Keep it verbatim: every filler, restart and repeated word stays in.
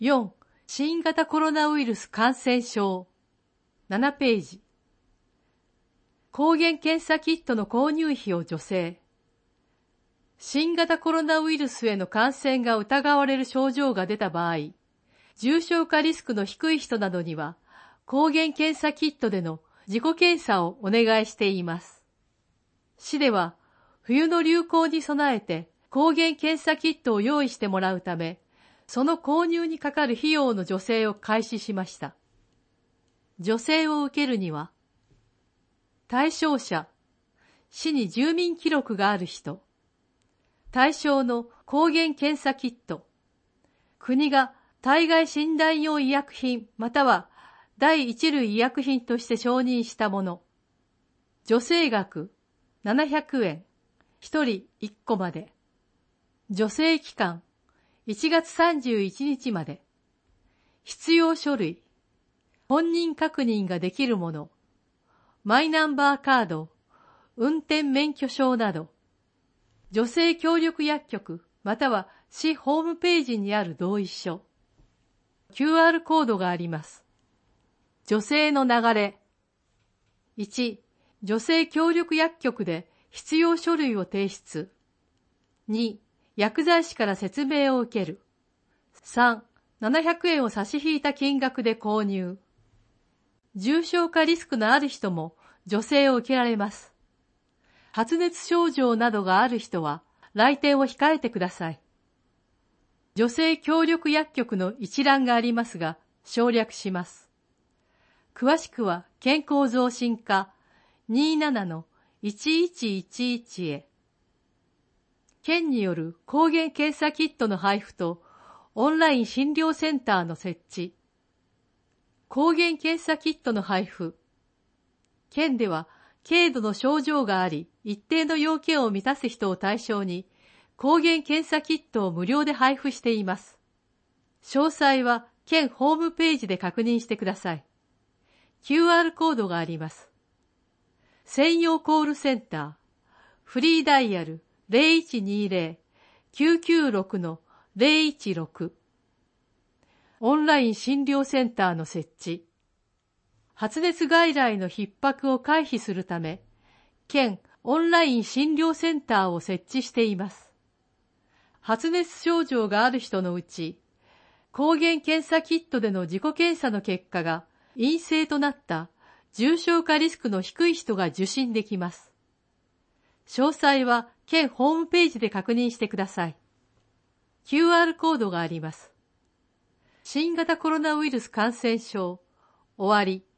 よん、新型コロナウイルス感染症。ななページ。抗原検査キットの購入費を助成。新型コロナウイルスへの感染が疑われる症状が出た場合、重症化リスクの低い人などには、抗原検査キットでの自己検査をお願いしています。市では、冬の流行に備えて抗原検査キットを用意してもらうため、その購入にかかる費用の助成を開始しました。助成を受けるには、対象者、市に住民記録がある人、対象の抗原検査キット、国が体外診断用医薬品または第一類医薬品として承認したもの、助成額ななひゃくえん、ひとりいっこまで、助成期間いちがつさんじゅういちにちまで、必要書類、本人確認ができるもの、マイナンバーカード、運転免許証など、助成協力薬局または市ホームページにある同意書、キューアール コードがあります。助成の流れ。いち、助成協力薬局で必要書類を提出。に、薬剤師から説明を受ける。さん、ななひゃくえんを差し引いた金額で購入。重症化リスクのある人も助成を受けられます。発熱症状などがある人は来店を控えてください。助成協力薬局の一覧がありますが省略します。詳しくは健康増進課 にじゅうななのいちいちいちいち へ。県による抗原検査キットの配布とオンライン診療センターの設置。抗原検査キットの配布。県では軽度の症状があり、一定の要件を満たす人を対象に、抗原検査キットを無料で配布しています。詳細は県ホームページで確認してください。キューアール コードがあります。専用コールセンター、フリーダイヤル ゼロいちにゼロ きゅうきゅうろく のゼロいちろく。オンライン診療センターの設置。発熱外来の逼迫を回避するため、県オンライン診療センターを設置しています。発熱症状がある人のうち、抗原検査キットでの自己検査の結果が陰性となった重症化リスクの低い人が受診できます。詳細は県ホームページで確認してください。キューアール コードがあります。新型コロナウイルス感染症、終わり。